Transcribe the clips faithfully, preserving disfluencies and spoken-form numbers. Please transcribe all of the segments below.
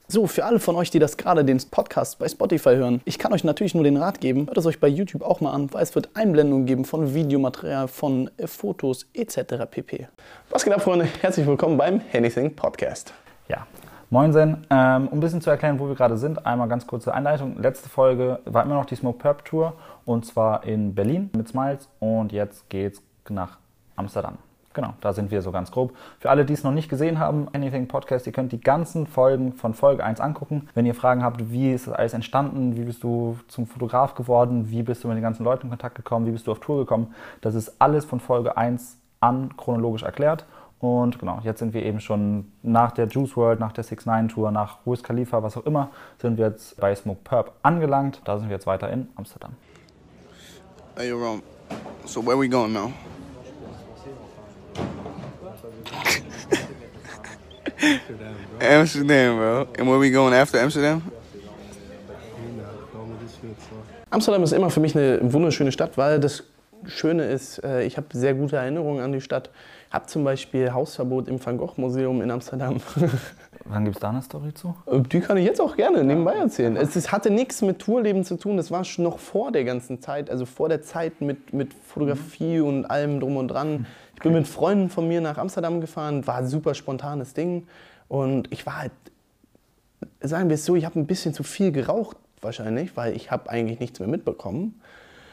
So, für alle von euch, die das gerade den Podcast bei Spotify hören, ich kann euch natürlich nur den Rat geben, hört es euch bei YouTube auch mal an, weil es wird Einblendungen geben von Videomaterial, von äh, Fotos et cetera pp. Was geht ab, Freunde? Herzlich willkommen beim Anything Podcast. Ja, moinsen. Ähm, um ein bisschen zu erklären, wo wir gerade sind, einmal ganz kurze Einleitung. Letzte Folge war immer noch die Smoke Purp Tour und zwar in Berlin mit Smiles und jetzt geht's nach Amsterdam. Genau, da sind wir so ganz grob. Für alle, die es noch nicht gesehen haben, Anything Podcast, ihr könnt die ganzen Folgen von Folge eins angucken. Wenn ihr Fragen habt, wie ist das alles entstanden, wie bist du zum Fotograf geworden, wie bist du mit den ganzen Leuten in Kontakt gekommen, wie bist du auf Tour gekommen, das ist alles von Folge eins an chronologisch erklärt. Und genau, jetzt sind wir eben schon nach der Juice world, nach der six nine Tour, nach Wiz Khalifa, was auch immer, sind wir jetzt bei Smoke Purp angelangt. Da sind wir jetzt weiter in Amsterdam. Hey, Ron. So where we going now? Amsterdam, bro. And where we going after Amsterdam? Amsterdam ist immer für mich eine wunderschöne Stadt, weil das Schöne ist, ich habe sehr gute Erinnerungen an die Stadt. Ich habe zum Beispiel Hausverbot im Van Gogh Museum in Amsterdam. Wann gibt es da eine Story zu? Die kann ich jetzt auch gerne nebenbei erzählen. Es, es hatte nichts mit Tourleben zu tun, das war schon noch vor der ganzen Zeit, also vor der Zeit mit, mit Fotografie und allem drum und dran. Ich bin mit Freunden von mir nach Amsterdam gefahren, war ein super spontanes Ding. Und ich war halt, sagen wir es so, ich habe ein bisschen zu viel geraucht wahrscheinlich, weil ich habe eigentlich nichts mehr mitbekommen.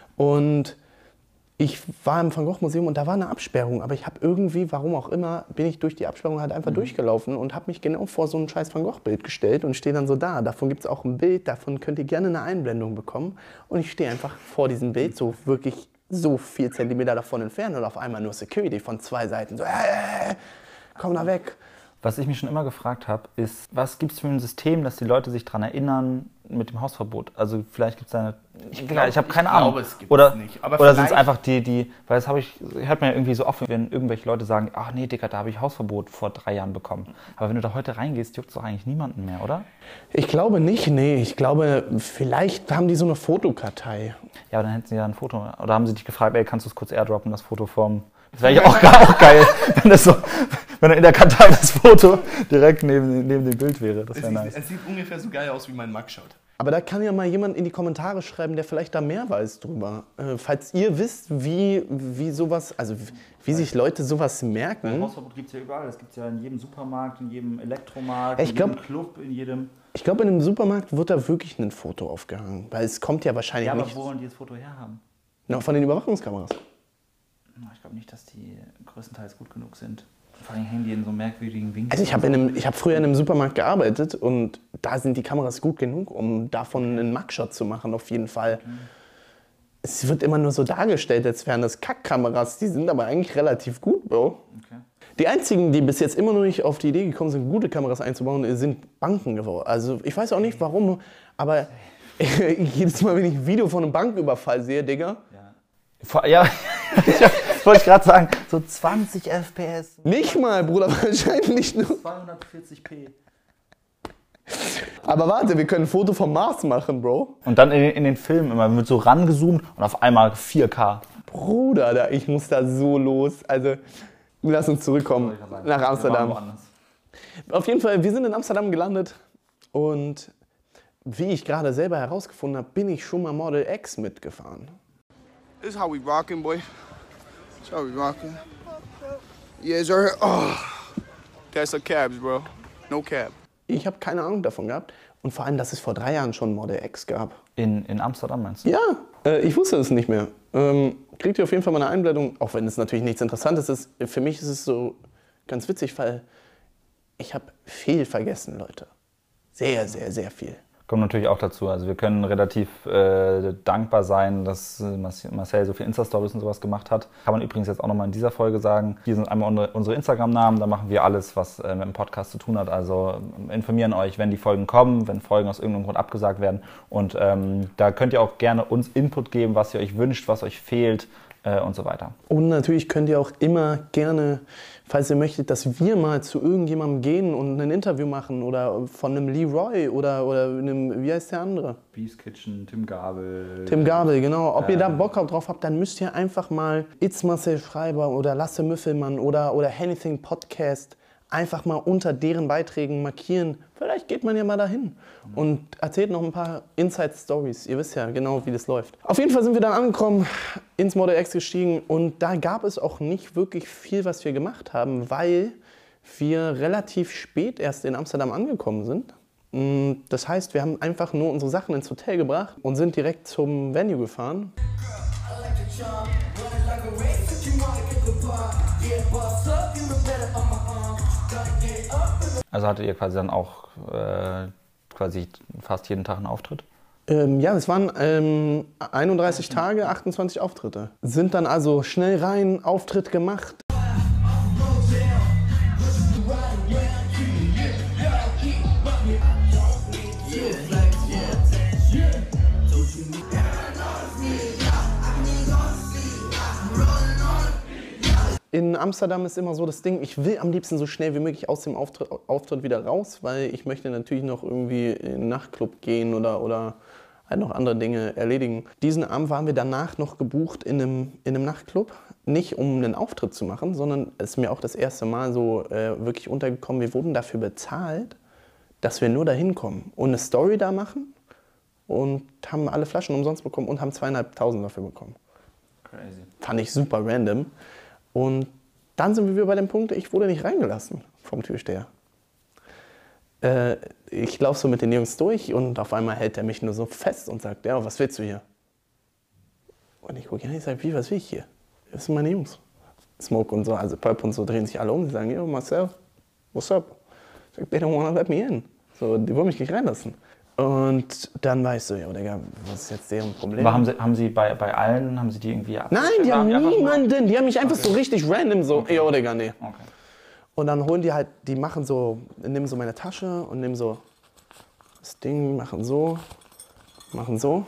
Und ich war im Van Gogh Museum und da war eine Absperrung, aber ich habe irgendwie, warum auch immer, bin ich durch die Absperrung halt einfach mhm. durchgelaufen und habe mich genau vor so ein scheiß Van Gogh Bild gestellt und stehe dann so da. Davon gibt es auch ein Bild, davon könnt ihr gerne eine Einblendung bekommen. Und ich stehe einfach vor diesem Bild, so wirklich so vier Zentimeter davon entfernt und auf einmal nur Security von zwei Seiten. So, äh, komm da weg. Was ich mich schon immer gefragt habe, ist, was gibt es für ein System, dass die Leute sich daran erinnern mit dem Hausverbot? Also vielleicht gibt es da eine... Ich, glaub, ich habe keine ich Ahnung. Glaube, es gibt oder es nicht. Aber oder sind es einfach die, die... Weil das habe ich... hört man ja irgendwie so oft, wenn irgendwelche Leute sagen, ach nee, Digga, da habe ich Hausverbot vor drei Jahren bekommen. Aber wenn du da heute reingehst, juckt es doch eigentlich niemanden mehr, oder? Ich glaube nicht, nee. Ich glaube, vielleicht haben die so eine Fotokartei. Ja, aber dann hätten sie ja ein Foto... Oder haben sie dich gefragt, ey, kannst du es kurz airdroppen, das Foto vom... Das wäre ja auch, auch geil, wenn das so... Wenn in der Kartei das Foto direkt neben, neben dem Bild wäre. Das wäre nice. Es sieht ungefähr so geil aus wie mein Mugshot. Aber da kann ja mal jemand in die Kommentare schreiben, der vielleicht da mehr weiß drüber. Äh, falls ihr wisst, wie, wie sowas, also wie, wie sich Leute sowas merken. Hausverbot gibt es ja überall. Das gibt es ja in jedem Supermarkt, in jedem Elektromarkt, ich in glaub, jedem Club, in jedem... Ich glaube, in einem Supermarkt wird da wirklich ein Foto aufgehangen. Weil es kommt ja wahrscheinlich ja, aber nicht... wo wollen die das Foto herhaben? Na, von den Überwachungskameras. Ich glaube nicht, dass die größtenteils gut genug sind. Vor allem hängen die in so merkwürdigen Winkeln. Also ich habe hab früher in einem Supermarkt gearbeitet und da sind die Kameras gut genug, um davon einen Mugshot zu machen, auf jeden Fall. Mhm. Es wird immer nur so dargestellt, als wären das Kackkameras, die sind aber eigentlich relativ gut, Bro. Okay. Die einzigen, die bis jetzt immer noch nicht auf die Idee gekommen sind, gute Kameras einzubauen, sind Banken geworden. Also ich weiß auch nicht warum, aber jedes Mal, wenn ich ein Video von einem Banküberfall sehe, Digga. Ja, ja. Wollte ich gerade sagen, so zwanzig F P S. Nicht mal, Bruder, wahrscheinlich nur. zweihundertvierzig p. Aber warte, wir können ein Foto vom Mars machen, Bro. Und dann in, in den Filmen immer wird so rangezoomt und auf einmal vier K. Bruder, da, ich muss da so los. Also, lass uns zurückkommen nach Amsterdam. Auf jeden Fall, wir sind in Amsterdam gelandet und wie ich gerade selber herausgefunden habe, bin ich schon mal Model X mitgefahren. This is how we rockin', boy. This is how we rockin'. Yeah, is there... Oh, that's a cabs, bro. No cab. Ich habe keine Ahnung davon gehabt. Und vor allem, dass es vor drei Jahren schon Model X gab. In, in Amsterdam meinst du? Ja, äh, ich wusste es nicht mehr. Ähm, kriegt ihr auf jeden Fall mal eine Einblendung, auch wenn es natürlich nichts Interessantes ist. Für mich ist es so ganz witzig, weil ich habe viel vergessen, Leute. Sehr, sehr, sehr viel. Kommt natürlich auch dazu. Also wir können relativ äh, dankbar sein, dass Marcel so viel Insta-Stories und sowas gemacht hat. Kann man übrigens jetzt auch nochmal in dieser Folge sagen. Hier sind einmal unsere, unsere Instagram-Namen, da machen wir alles, was äh, mit dem Podcast zu tun hat. Also informieren euch, wenn die Folgen kommen, wenn Folgen aus irgendeinem Grund abgesagt werden. Und ähm, da könnt ihr auch gerne uns Input geben, was ihr euch wünscht, was euch fehlt äh, und so weiter. Und natürlich könnt ihr auch immer gerne, falls ihr möchtet, dass wir mal zu irgendjemandem gehen und ein Interview machen oder von einem Leroy oder, oder einem, wie heißt der andere? Beast Kitchen, Tim Gabel. Tim Gabel, genau. Ob äh, ihr da Bock drauf habt, dann müsst ihr einfach mal It's Marcel Schreiber oder Lasse Müffelmann oder, oder Anything Podcast einfach mal unter deren Beiträgen markieren. Vielleicht geht man ja mal dahin und erzählt noch ein paar Inside-Stories. Ihr wisst ja genau, wie das läuft. Auf jeden Fall sind wir dann angekommen, ins Model X gestiegen und da gab es auch nicht wirklich viel, was wir gemacht haben, weil wir relativ spät erst in Amsterdam angekommen sind. Das heißt, wir haben einfach nur unsere Sachen ins Hotel gebracht und sind direkt zum Venue gefahren. Also hattet ihr quasi dann auch äh, quasi fast jeden Tag einen Auftritt? Ähm, ja, es waren ähm, einunddreißig Tage, achtundzwanzig Auftritte. Sind dann also schnell rein, Auftritt gemacht. In Amsterdam ist immer so das Ding, ich will am liebsten so schnell wie möglich aus dem Auftritt, Auftritt wieder raus, weil ich möchte natürlich noch irgendwie in einen Nachtclub gehen oder, oder halt noch andere Dinge erledigen. Diesen Abend waren wir danach noch gebucht in einem, in einem Nachtclub, nicht um einen Auftritt zu machen, sondern es ist mir auch das erste Mal so äh, wirklich untergekommen, wir wurden dafür bezahlt, dass wir nur dahin kommen und eine Story da machen und haben alle Flaschen umsonst bekommen und haben zweieinhalbtausend dafür bekommen. Crazy. Fand ich super random. Und dann sind wir wieder bei dem Punkt, ich wurde nicht reingelassen vom Türsteher. Äh, ich laufe so mit den Jungs durch und auf einmal hält er mich nur so fest und sagt, ja, was willst du hier? Und ich gucke ihn an, ich sage, wie, was will ich hier? Das sind meine Jungs. Smoke und so, also Pulp und so drehen sich alle um, die sagen, yo, Marcel, what's up? Ich sage, they don't wanna let me in. So, die wollen mich nicht reinlassen. Und dann war ich so, ja, Digga, was ist jetzt deren Problem? Aber haben Sie, haben Sie bei, bei allen, haben Sie die irgendwie ab? Nein, die haben niemanden, die haben mich einfach Okay. so richtig random so, Okay. yo, Digga, nee. Okay. Und dann holen die halt, die machen so, nehmen so meine Tasche und nehmen so das Ding, machen so, machen so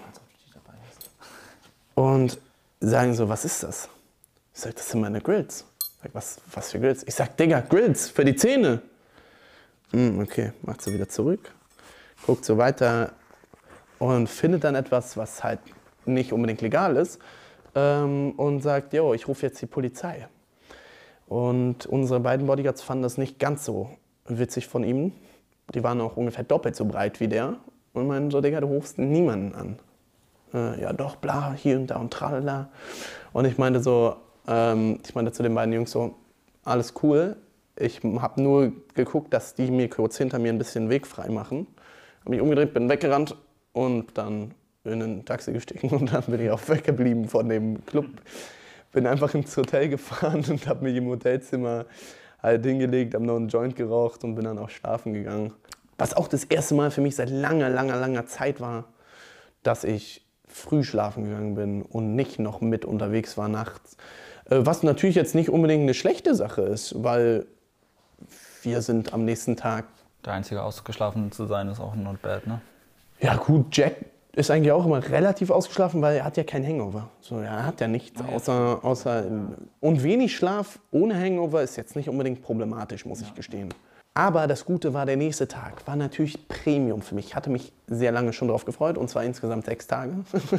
und sagen so, was ist das? Ich sag, das sind meine Grills. Ich sag, was, was für Grills? Ich sag, Digga, Grills für die Zähne. Hm, okay, macht sie wieder zurück, guckt so weiter und findet dann etwas, was halt nicht unbedingt legal ist ähm, und sagt, yo, ich rufe jetzt die Polizei. Und unsere beiden Bodyguards fanden das nicht ganz so witzig von ihm. Die waren auch ungefähr doppelt so breit wie der. Und meinen so, Digga, du rufst niemanden an. Äh, ja doch, bla, hier und da und tralala. Und ich meinte so, ähm, ich meinte zu den beiden Jungs so, alles cool. Ich habe nur geguckt, dass die mir kurz hinter mir ein bisschen Weg frei machen. Habe mich umgedreht, bin weggerannt und dann in ein Taxi gestiegen und dann bin ich auch weggeblieben von dem Club. Bin einfach ins Hotel gefahren und habe mich im Hotelzimmer halt hingelegt, habe noch einen Joint geraucht und bin dann auch schlafen gegangen. Was auch das erste Mal für mich seit langer, langer, langer Zeit war, dass ich früh schlafen gegangen bin und nicht noch mit unterwegs war nachts. Was natürlich jetzt nicht unbedingt eine schlechte Sache ist, weil wir sind am nächsten Tag... Der einzige ausgeschlafen zu sein ist auch not bad, ne? Ja gut, Jack ist eigentlich auch immer relativ ausgeschlafen, weil er hat ja kein Hangover. So, er hat ja nichts außer, außer... Und wenig Schlaf ohne Hangover ist jetzt nicht unbedingt problematisch, muss ich gestehen. Aber das Gute war, der nächste Tag war natürlich Premium für mich. Ich hatte mich sehr lange schon darauf gefreut, und zwar insgesamt sechs Tage.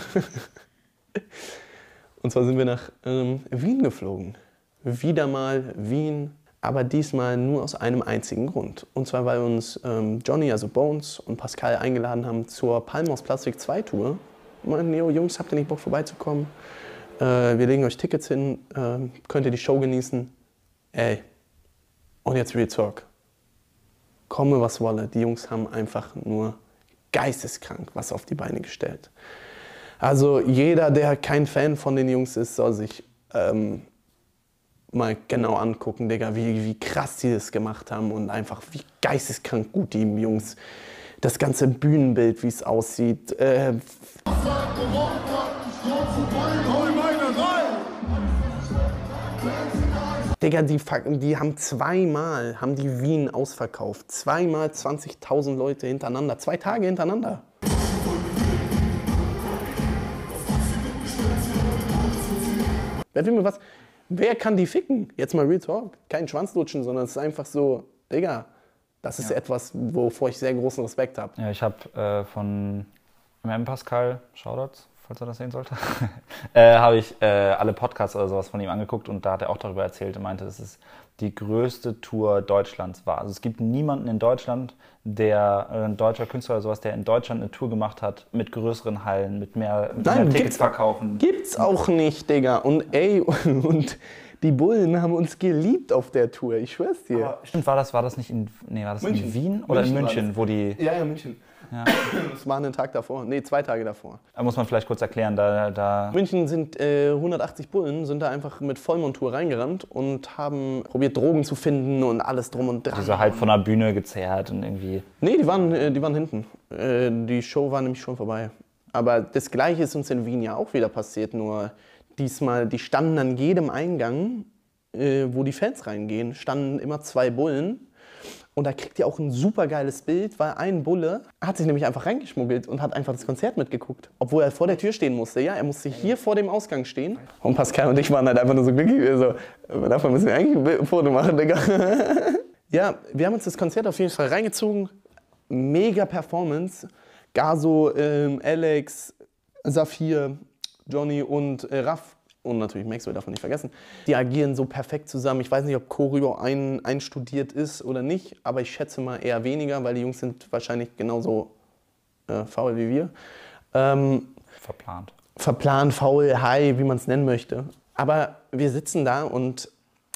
Und zwar sind wir nach ähm, Wien geflogen. Wieder mal Wien, aber diesmal nur aus einem einzigen Grund. Und zwar, weil uns ähm, Johnny, also Bones, und Pascal eingeladen haben zur Palm aus Plastik zwei Tour. Und meinten, yo, Jungs, habt ihr nicht Bock vorbeizukommen? Äh, wir legen euch Tickets hin, äh, könnt ihr die Show genießen. Ey, und jetzt Real Talk. Komme, was wolle, die Jungs haben einfach nur geisteskrank was auf die Beine gestellt. Also jeder, der kein Fan von den Jungs ist, soll sich ähm, mal genau angucken, Digga, wie, wie krass die das gemacht haben und einfach wie geisteskrank gut die Jungs, das ganze Bühnenbild, wie es aussieht. Äh, Digga, die, die haben zweimal haben die Wien ausverkauft. Zweimal zwanzigtausend Leute hintereinander. Zwei Tage hintereinander. Wer will mir was? Wer kann die ficken? Jetzt mal Real Talk. Kein Schwanzlutschen, sondern es ist einfach so, Digga, das ist ja etwas, wovor ich sehr großen Respekt habe. Ja, ich habe äh, von M M Pascal, Shoutouts, falls er das sehen sollte, äh, habe ich äh, alle Podcasts oder sowas von ihm angeguckt und da hat er auch darüber erzählt und meinte, dass es die größte Tour Deutschlands war. Also es gibt niemanden in Deutschland, der, äh, ein deutscher Künstler oder sowas, der in Deutschland eine Tour gemacht hat mit größeren Hallen, mit mehr, mit Nein, mehr Tickets gibt's, verkaufen. Gibt's auch nicht, Digga. Und ey, und die Bullen haben uns geliebt auf der Tour, ich schwör's dir. Aber stimmt, war das, war das nicht in, nee, war das München. in Wien oder München in München, wo die... Ja, ja, München. Ja. Das war einen Tag davor, nee, zwei Tage davor. Da muss man vielleicht kurz erklären, da... da München sind äh, hundertachtzig Bullen, sind da einfach mit Vollmontur reingerannt und haben probiert, Drogen zu finden und alles drum und dran. die so halb von der Bühne gezerrt und irgendwie... Nee, die waren, äh, die waren hinten. Äh, die Show war nämlich schon vorbei. Aber das Gleiche ist uns in Wien ja auch wieder passiert, nur diesmal, die standen an jedem Eingang, äh, wo die Fans reingehen, standen immer zwei Bullen. Und da kriegt ihr auch ein super geiles Bild, weil ein Bulle hat sich nämlich einfach reingeschmuggelt und hat einfach das Konzert mitgeguckt. Obwohl er vor der Tür stehen musste. Ja, er musste hier vor dem Ausgang stehen. Und Pascal und ich waren halt einfach nur so glücklich. So, davon müssen wir eigentlich ein Foto machen, Digga. Ja, wir haben uns das Konzert auf jeden Fall reingezogen. Mega Performance. Gaso, ähm, Alex, Saphir, Johnny und äh, Raff. Und natürlich Max, wir davon nicht vergessen. Die agieren so perfekt zusammen. Ich weiß nicht, ob Choreo ein, einstudiert ist oder nicht, aber ich schätze mal eher weniger, weil die Jungs sind wahrscheinlich genauso äh, faul wie wir. Ähm, Verplant. Verplant, faul, high, wie man es nennen möchte. Aber wir sitzen da und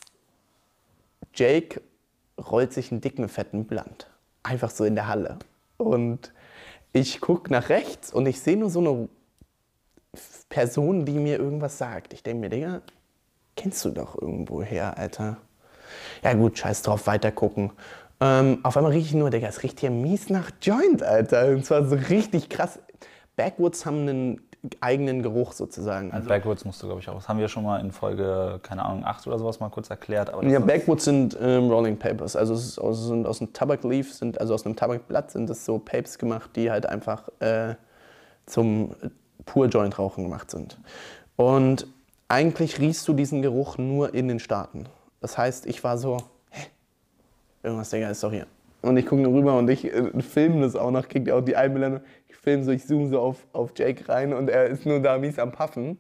Jake rollt sich einen dicken, fetten Blunt. Einfach so in der Halle. Und ich gucke nach rechts und ich sehe nur so eine Person, die mir irgendwas sagt. Ich denke mir, Digga, kennst du doch irgendwo her, Alter. Ja gut, scheiß drauf, weiter gucken. Ähm, auf einmal rieche ich nur, Digga, es riecht hier mies nach Joint, Alter. Und zwar so richtig krass. Backwoods haben einen eigenen Geruch sozusagen. Also Backwoods musst du, glaube ich, auch. Das haben wir schon mal in Folge, keine Ahnung, acht oder sowas mal kurz erklärt. Aber ja, Backwoods sind ähm, Rolling Papers. Also es ist aus, sind aus einem Tabakleaf, sind, also aus einem Tabakblatt sind das so Papes gemacht, die halt einfach äh, zum pur Joint-Rauchen gemacht sind. Und eigentlich riechst du diesen Geruch nur in den Staaten. Das heißt, ich war so, hä? Irgendwas, Digga, ist doch hier. Und ich gucke nur rüber und ich äh, filme das auch noch, kriegt auch die Einblendung. Ich filme so, ich zoome so auf, auf Jake rein und er ist nur da mies am Puffen.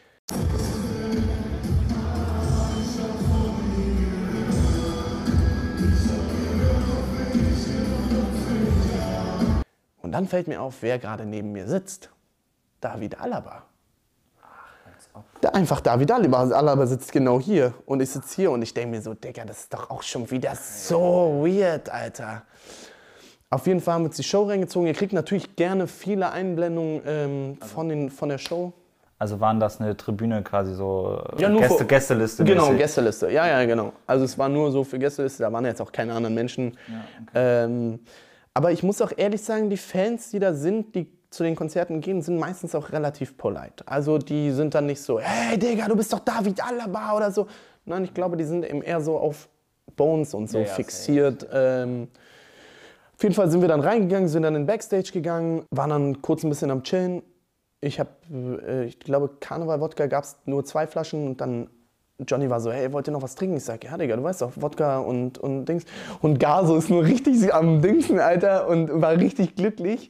Und dann fällt mir auf, wer gerade neben mir sitzt. David Alaba. Da einfach David Alaba. Alaba sitzt genau hier und ich sitze hier und ich denke mir so, Digga, das ist doch auch schon wieder so weird, Alter. Auf jeden Fall haben wir uns die Show reingezogen. Ihr kriegt natürlich gerne viele Einblendungen ähm, von, den, von der Show. Also waren das eine Tribüne quasi so ja, nur Gäste, für, Gästeliste? Genau, mäßig. Gästeliste. Ja, ja, genau. Also es war nur so für Gästeliste, da waren jetzt auch keine anderen Menschen. Ja, okay. ähm, aber ich muss auch ehrlich sagen, die Fans, die da sind, die zu den Konzerten gehen, sind meistens auch relativ polite. Also die sind dann nicht so, hey Digga, du bist doch David Alaba oder so. Nein, ich glaube, die sind eben eher so auf Bones und so ja, ja, fixiert. Ähm, auf jeden Fall sind wir dann reingegangen, sind dann in den Backstage gegangen, waren dann kurz ein bisschen am Chillen. Ich habe, äh, ich glaube, Karneval-Wodka gab es nur zwei Flaschen und dann Johnny war so, hey, wollt ihr noch was trinken? Ich sag, ja, Digga, du weißt doch, Wodka und, und Dings. Und Gaso ist nur richtig am Dingsen, Alter, und war richtig glücklich.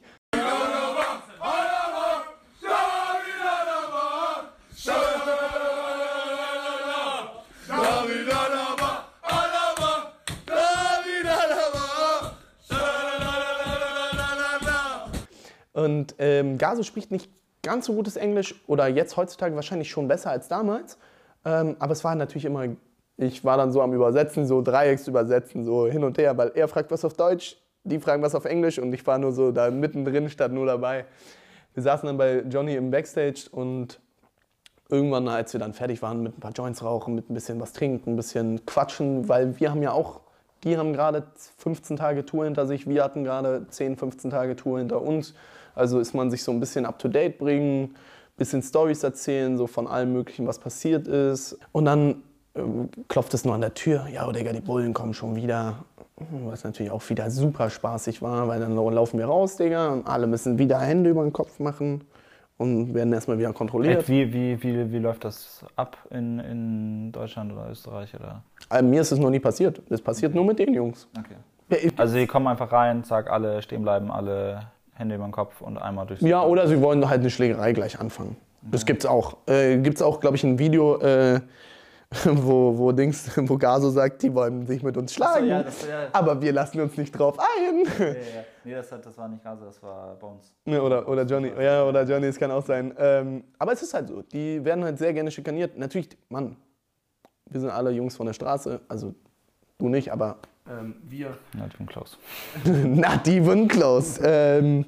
Und ähm, Gaso spricht nicht ganz so gutes Englisch oder jetzt heutzutage wahrscheinlich schon besser als damals. Ähm, aber es war natürlich immer, ich war dann so am Übersetzen, so Dreiecks übersetzen, so hin und her, weil er fragt was auf Deutsch, die fragen was auf Englisch und ich war nur so da mittendrin statt nur dabei. Wir saßen dann bei Johnny im Backstage und irgendwann, als wir dann fertig waren mit ein paar Joints rauchen, mit ein bisschen was trinken, ein bisschen quatschen, weil wir haben ja auch, die haben gerade fünfzehn Tage Tour hinter sich, wir hatten gerade zehn, fünfzehn Tage Tour hinter uns. Also ist man sich so ein bisschen up to date bringen, ein bisschen Storys erzählen, so von allem Möglichen, was passiert ist. Und dann äh, klopft es nur an der Tür. Ja, oh Digga, die Bullen kommen schon wieder. Was natürlich auch wieder super spaßig war, weil dann laufen wir raus, Digga, und alle müssen wieder Hände über den Kopf machen und werden erstmal wieder kontrolliert. Wie, wie, wie, wie läuft das ab in, in Deutschland oder Österreich? Oder? Also, mir ist es noch nie passiert. Das passiert nur mit den Jungs. Okay. Ja, ich, Also die kommen einfach rein, zack, alle stehen bleiben, alle Hände über den Kopf und einmal durch. Ja, oder sie wollen halt eine Schlägerei gleich anfangen. Das Ja. gibt's auch. Äh, gibt's auch, glaube ich, ein Video, äh, wo, wo, Dings, wo Gaso sagt, die wollen sich mit uns schlagen. ja, das, ja. Aber wir lassen uns nicht drauf ein. Ja, ja, ja. Nee, das, hat, das war nicht Gaso, das war Bones. Ja, oder, oder Johnny. Ja, oder Johnny, es kann auch sein. Ähm, aber es ist halt so. Die werden halt sehr gerne schikaniert. Natürlich, Mann, wir sind alle Jungs von der Straße. Also du nicht, aber ähm, wir. Not even close. Not even close. Ähm,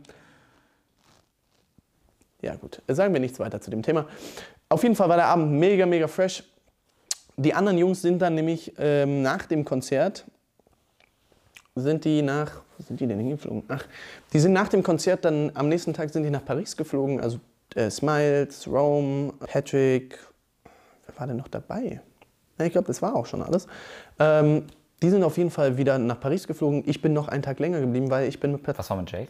ja gut, sagen wir nichts weiter zu dem Thema. Auf jeden Fall war der Abend mega, mega fresh. Die anderen Jungs sind dann nämlich ähm, nach dem Konzert, sind die nach, wo sind die denn hingeflogen? Ach, die sind nach dem Konzert dann, am nächsten Tag sind die nach Paris geflogen. Also äh, Smiles, Rome, Patrick, wer war denn noch dabei? Ja, ich glaube, das war auch schon alles. Ähm, die sind auf jeden Fall wieder nach Paris geflogen. Ich bin noch einen Tag länger geblieben, weil ich bin mit Pat- Was war mit Jake?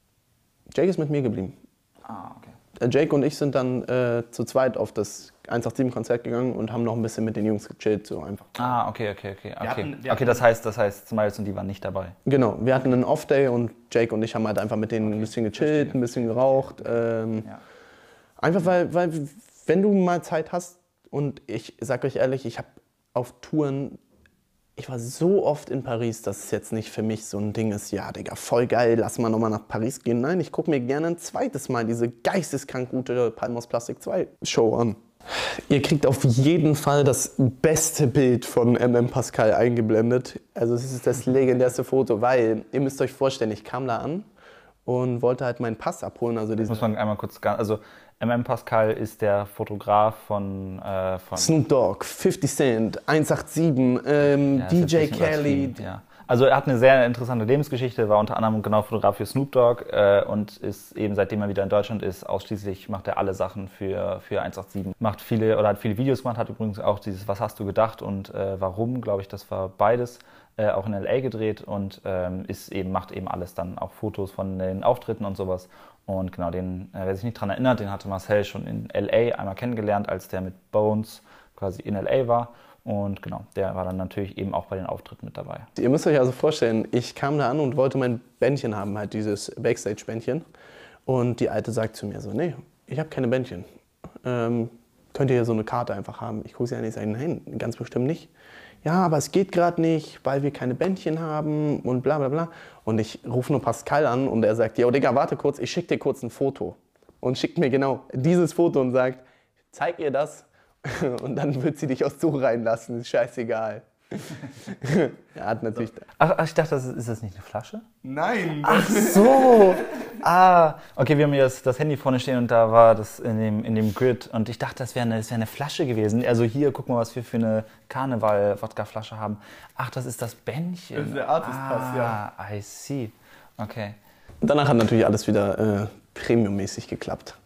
Jake ist mit mir geblieben. Ah, okay. Äh, Jake und ich sind dann äh, zu zweit auf das eins acht sieben Konzert gegangen und haben noch ein bisschen mit den Jungs gechillt, so einfach. Ah, okay, okay, okay. Okay, hatten- wir okay das heißt, das heißt, Smiles und die waren nicht dabei. Genau, wir hatten einen Off-Day und Jake und ich haben halt einfach mit denen ein bisschen gechillt, ein bisschen geraucht. Ähm, Ja. Einfach weil, weil, wenn du mal Zeit hast, und ich sag euch ehrlich, ich habe auf Touren, ich war so oft in Paris, dass es jetzt nicht für mich so ein Ding ist, ja, Digga, voll geil, lass mal nochmal nach Paris gehen. Nein, ich gucke mir gerne ein zweites Mal diese geisteskrank gute Palm aus Plastik zwei Show an. Ihr kriegt auf jeden Fall das beste Bild von M M Pascal eingeblendet. Also es ist das legendärste Foto, weil, ihr müsst euch vorstellen, ich kam da an und wollte halt meinen Pass abholen. Also Das diesen muss man einmal kurz, also M M Pascal ist der Fotograf von, äh, von Snoop Dogg, fifty Cent, eins acht sieben, ähm, Ja, das D ist J ein bisschen Kelly. übertrieben, Ja. Also er hat eine sehr interessante Lebensgeschichte, war unter anderem genau Fotograf für Snoop Dogg äh, und ist eben seitdem er wieder in Deutschland ist, ausschließlich macht er alle Sachen für, für eins acht sieben. Macht viele oder hat viele Videos gemacht, hat übrigens auch dieses Was hast du gedacht und äh, warum, glaube ich, das war beides, äh, auch in L A gedreht und ähm, ist eben, macht eben alles dann, auch Fotos von den Auftritten und sowas. Und genau, den, äh, wer sich nicht daran erinnert, den hatte Marcel schon in L A einmal kennengelernt, als der mit Bones quasi in L A war. Und genau, der war dann natürlich eben auch bei den Auftritten mit dabei. Ihr müsst euch also vorstellen, ich kam da an und wollte mein Bändchen haben, halt dieses Backstage-Bändchen. Und die Alte sagt zu mir so, nee, ich habe keine Bändchen. Ähm, könnt ihr hier so eine Karte einfach haben? Ich gucke sie an und sage, nein, ganz bestimmt nicht. Ja, aber es geht gerade nicht, weil wir keine Bändchen haben und bla bla bla. Und ich rufe nur Pascal an und er sagt, yo Digga, warte kurz, ich schicke dir kurz ein Foto. Und schickt mir genau dieses Foto und sagt, zeig ihr das. Und dann wird sie dich aufs Tuch reinlassen, ist scheißegal. Er hat natürlich... Ach, ach, ich dachte, das ist, ist das nicht eine Flasche? Nein! Ach so! Ah, okay, wir haben hier das, das Handy vorne stehen und da war das in dem, in dem Grid und ich dachte, das wäre eine, das wär eine Flasche gewesen. Also hier, guck mal, was wir für eine Karneval-Wodka-Flasche haben. Ach, das ist das Bändchen. Das ist der Artist-Pass, ah, ja. I see. Okay. Danach hat natürlich alles wieder äh, premiummäßig geklappt.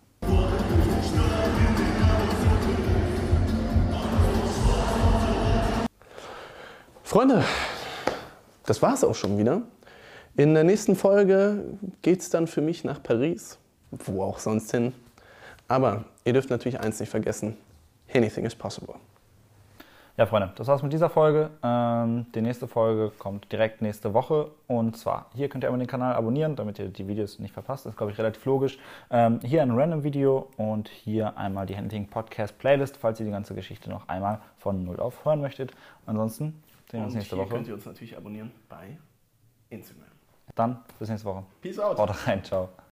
Freunde, das war's auch schon wieder. In der nächsten Folge geht's dann für mich nach Paris, wo auch sonst hin. Aber ihr dürft natürlich eins nicht vergessen, anything is possible. Ja, Freunde, das war's mit dieser Folge. Ähm, die nächste Folge kommt direkt nächste Woche. Und zwar, hier könnt ihr einmal den Kanal abonnieren, damit ihr die Videos nicht verpasst. Das ist, glaube ich, relativ logisch. Ähm, hier ein Random-Video und hier einmal die Anything Podcast Playlist, falls ihr die ganze Geschichte noch einmal von null auf hören möchtet. Ansonsten sehen wir uns nächste Woche. könnt ihr uns natürlich abonnieren bei Instagram. Dann bis nächste Woche. Peace out. Haut rein, ciao.